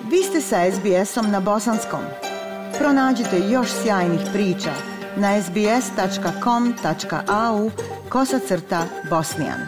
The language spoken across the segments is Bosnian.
Vi ste sa SBS-om na bosanskom. Pronađite još sjajnih priča na sbs.com.au/bosnijan.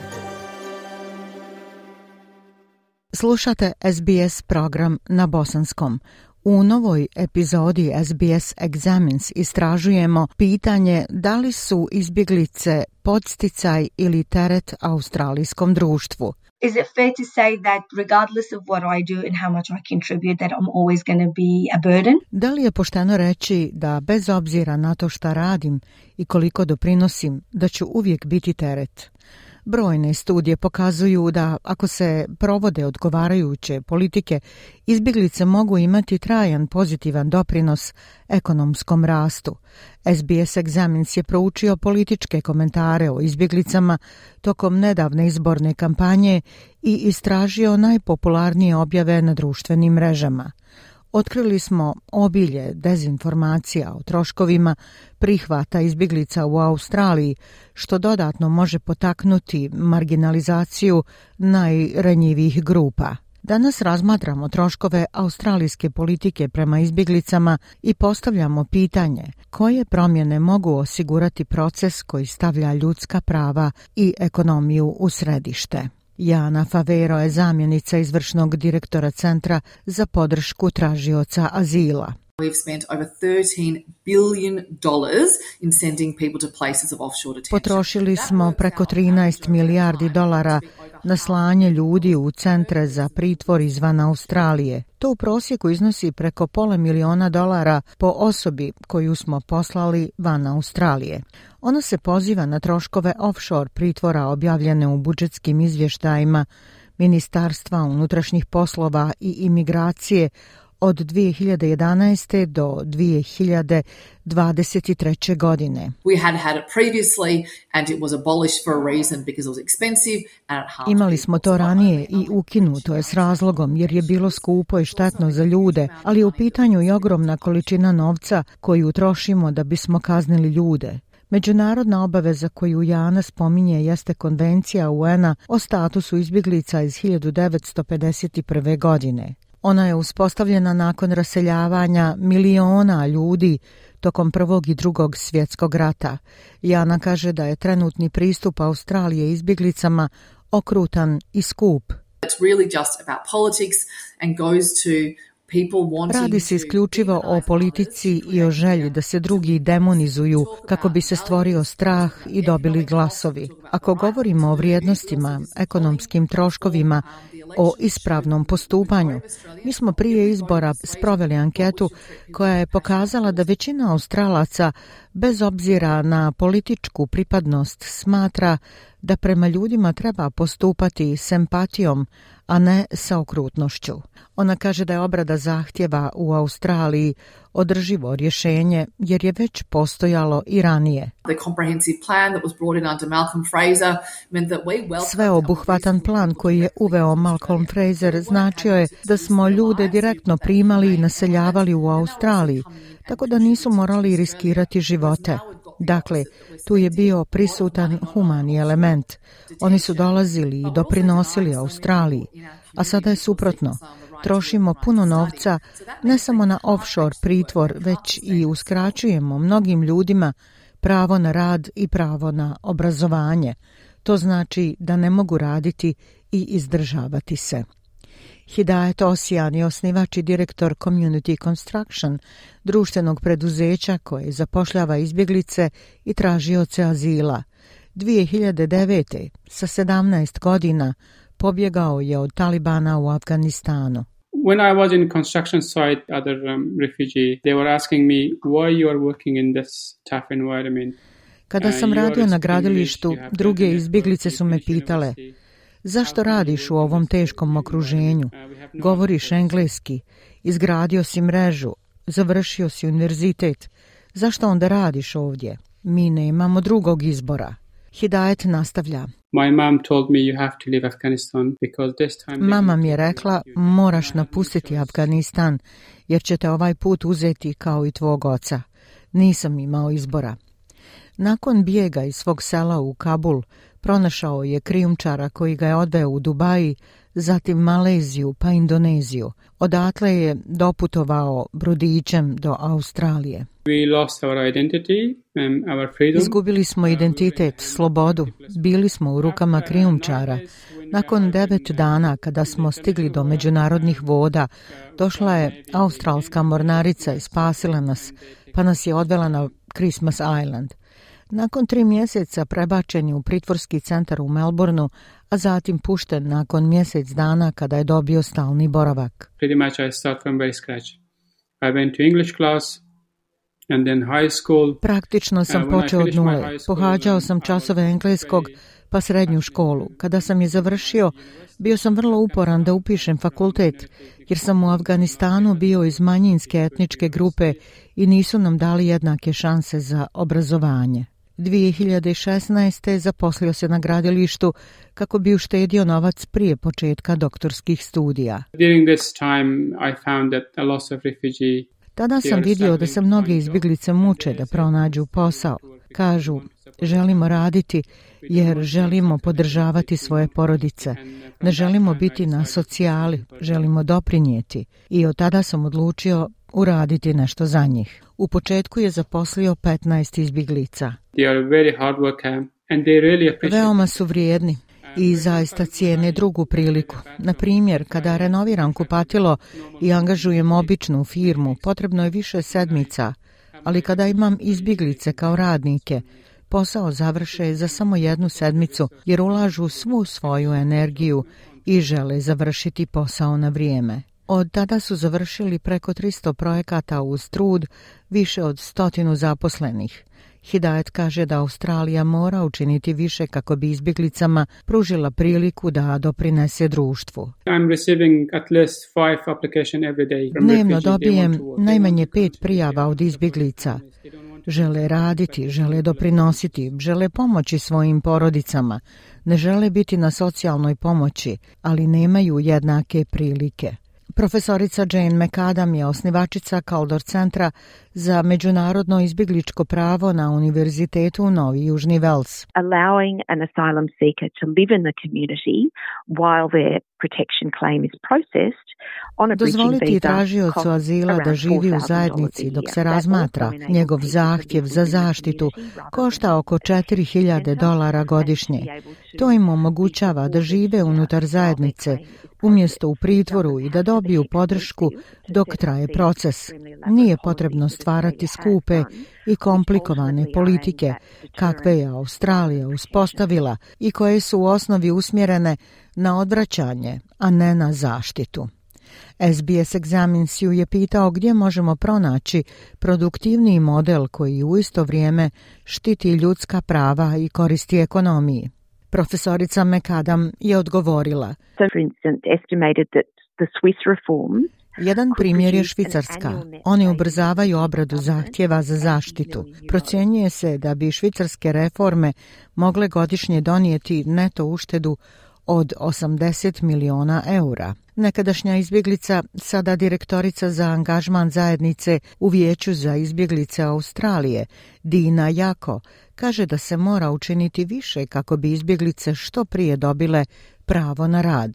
Slušate SBS program na bosanskom. U novoj epizodi SBS Examines istražujemo pitanje da li su izbjeglice podsticaj ili teret australijskom društvu. Is it fair to say that regardless of what I do and how much I contribute that I'm always going to be a burden? Da li je pošteno reći da bez obzira na to šta radim i koliko doprinosim, da ću uvijek biti teret? Brojne studije pokazuju da ako se provode odgovarajuće politike, izbjeglice mogu imati trajan pozitivan doprinos ekonomskom rastu. SBS Examines je proučio političke komentare o izbjeglicama tokom nedavne izborne kampanje i istražio najpopularnije objave na društvenim mrežama. Otkrili smo obilje dezinformacija o troškovima prihvata izbjeglica u Australiji, što dodatno može potaknuti marginalizaciju najranjivijih grupa. Danas razmatramo troškove australijske politike prema izbjeglicama i postavljamo pitanje koje promjene mogu osigurati proces koji stavlja ljudska prava i ekonomiju u središte. Jana Favero je zamjenica izvršnog direktora Centra za podršku tražioca azila. Potrošili smo preko 13 milijardi dolara na slanje ljudi u centre za pritvor izvan Australije. To u prosjeku iznosi preko $500,000 po osobi koju smo poslali van Australije. Ona se poziva na troškove offshore pritvora objavljene u budžetskim izvještajima Ministarstva unutrašnjih poslova i imigracije od 2011. do 2023. godine. Imali smo to ranije i ukinuto je s razlogom jer je bilo skupo i štetno za ljude, ali je u pitanju i ogromna količina novca koju trošimo da bismo kaznili ljude. Međunarodna obaveza koju Jana spominje jeste Konvencija UN-a o statusu izbjeglica iz 1951. godine. Ona je uspostavljena nakon raseljavanja miliona ljudi tokom Prvog i Drugog svjetskog rata. Jana kaže da je trenutni pristup Australije izbjeglicama okrutan i skup. Radi se isključivo o politici i o želji da se drugi demonizuju kako bi se stvorio strah i dobili glasovi. Ako govorimo o vrijednostima, ekonomskim troškovima, o ispravnom postupanju, mi smo prije izbora sproveli anketu koja je pokazala da većina Australaca, bez obzira na političku pripadnost, smatra da prema ljudima treba postupati s empatijom, a ne sa okrutnošću. Ona kaže da je obrada zahtjeva u Australiji održivo rješenje jer je već postojalo i ranije. Sveobuhvatan plan koji je uveo Malcolm Fraser značio je da smo ljude direktno primali i naseljavali u Australiji, tako da nisu morali riskirati živote. Dakle, tu je bio prisutan humani element. Oni su dolazili i doprinosili Australiji, a sada je suprotno. Trošimo puno novca ne samo na offshore pritvor, već i uskraćujemo mnogim ljudima pravo na rad i pravo na obrazovanje. To znači da ne mogu raditi i izdržavati se. Hidayet Osian je osnivač i direktor Community Construction, društvenog preduzeća koje zapošljava izbjeglice i tražioce azila. 2009. sa 17 godina pobjegao je od Talibana u Afganistanu. When I was in construction site, other refugee, they were asking me why you are working in this tough environment. Kada sam radio na gradilištu, druge izbjeglice su me pitale: zašto radiš u ovom teškom okruženju? Govoriš engleski, izgradio si mrežu, završio si univerzitet. Zašto onda radiš ovdje? Mi nemamo drugog izbora. Hidayet nastavlja. Mama mi je rekla, moraš napustiti Afganistan, jer će te ovaj put uzeti kao i tvog oca. Nisam imao izbora. Nakon bijega iz svog sela u Kabul, pronašao je krijumčara koji ga je odveo u Dubaji zatim Maleziju pa Indoneziju. Odatle je doputovao brodićem do Australije. We lost our identity, our freedom. Izgubili smo identitet, slobodu. Bili smo u rukama krijumčara. Nakon 9 dana, kada smo stigli do međunarodnih voda, došla je australska mornarica i spasila nas, pa nas je odvela na Christmas Island. Nakon 3 mjeseca prebačen je u pritvorski centar u Melbourneu, a zatim pušten nakon mjesec dana kada je dobio stalni boravak. Pretty much I start from very scratch. I went to English class and then high school. Praktično sam počeo od nule. Pohađao sam časove engleskog, pa srednju školu. Kada sam je završio, bio sam vrlo uporan da upišem fakultet, jer sam u Afganistanu bio iz manjinske etničke grupe i nisu nam dali jednake šanse za obrazovanje. 2016. zaposlio se na gradilištu kako bi uštedio novac prije početka doktorskih studija. During this time I found that a lot of refugee. Tada sam vidio da se mnoge izbjeglice muče da pronađu posao. Kažu, želimo raditi jer želimo podržavati svoje porodice. Ne želimo biti na socijali, želimo doprinijeti. I od tada sam odlučio uraditi nešto za njih. U početku je zaposlio 15 izbjeglica. They are very hard worker and they really appreciate. Veoma su vrijedni i zaista cijene drugu priliku. Na primjer, kada renoviram kupatilo i angažujem običnu firmu, potrebno je više sedmica, ali kada imam izbjeglice kao radnike, posao završe za samo 1 sedmicu jer ulažu svu svoju energiju i žele završiti posao na vrijeme. Od tada su završili preko 300 projekata uz trud, više od 100 zaposlenih. Hidayet kaže da Australija mora učiniti više kako bi izbjeglicama pružila priliku da doprinese društvu. I'm receiving at least 5 applications every day. Dnevno dobijem najmanje 5 prijava od izbjeglica. Žele raditi, žele doprinositi, žele pomoći svojim porodicama, ne žele biti na socijalnoj pomoći, ali nemaju jednake prilike. Profesorica Jane McAdam je osnivačica Kaldor centra za međunarodno izbjegličko pravo na Univerzitetu Novi Južni Vels. Allowing an asylum seeker to live in the community while their protection claim is processed on a bridging Dozvoliti visa tražiocu azila da živi u zajednici dok se razmatra njegov zahtjev za zaštitu košta oko $4.000 godišnje. To im omogućava da žive unutar zajednice umjesto u pritvoru i da dobiju podršku dok traje proces. Nije potrebno stvarati skupe i komplikovane politike kakve je Australija uspostavila i koje su u osnovi usmjerene na odvraćanje, a ne na zaštitu. SBS Examines ju je pitao gdje možemo pronaći produktivniji model koji u isto vrijeme štiti ljudska prava i koristi ekonomiji. Profesorica McAdam je odgovorila. Jedan primjer je Švicarska. Oni ubrzavaju obradu zahtjeva za zaštitu. Procjenjuje se da bi švicarske reforme mogle godišnje donijeti neto uštedu od 80 miliona eura. Nekadašnja izbjeglica, sada direktorica za angažman zajednice u Vijeću za izbjeglice Australije, Dina Jako, kaže da se mora učiniti više kako bi izbjeglice što prije dobile pravo na rad.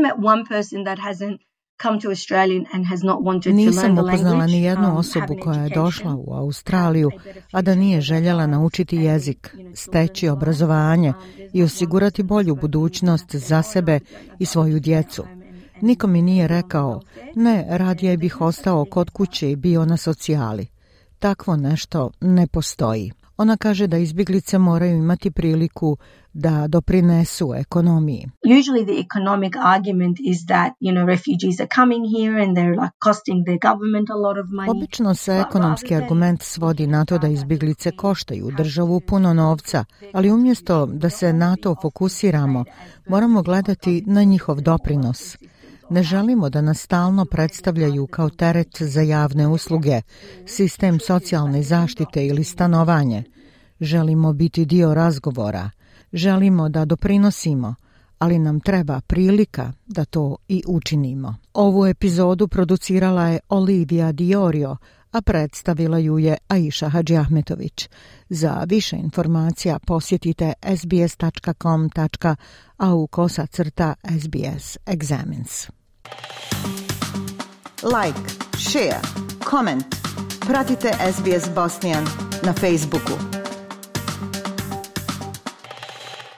Nisam upoznala ni jednu osobu koja je došla u Australiju, a da nije željela naučiti jezik, steći obrazovanje i osigurati bolju budućnost za sebe i svoju djecu. Niko mi nije rekao, ne, radije bih ostao kod kuće i bio na socijali. Takvo nešto ne postoji. Ona kaže da izbjeglice moraju imati priliku da doprinesu ekonomiji. Usually the economic argument is that, refugees are coming here and they're like costing the government a lot of money. Obično se ekonomski argument svodi na to da izbjeglice koštaju državu puno novca, ali umjesto da se na to fokusiramo, moramo gledati na njihov doprinos. Ne želimo da nas stalno predstavljaju kao teret za javne usluge, sistem socijalne zaštite ili stanovanje. Želimo biti dio razgovora. Želimo da doprinosimo, ali nam treba prilika da to i učinimo. Ovu epizodu producirala je Olivia Diorio, a predstavila ju je Aisha Hadžiahmetović. Za više informacija posjetite sbs.com.au/SBS examines. Like, share, comment. Pratite SBS Bosnian na Facebooku.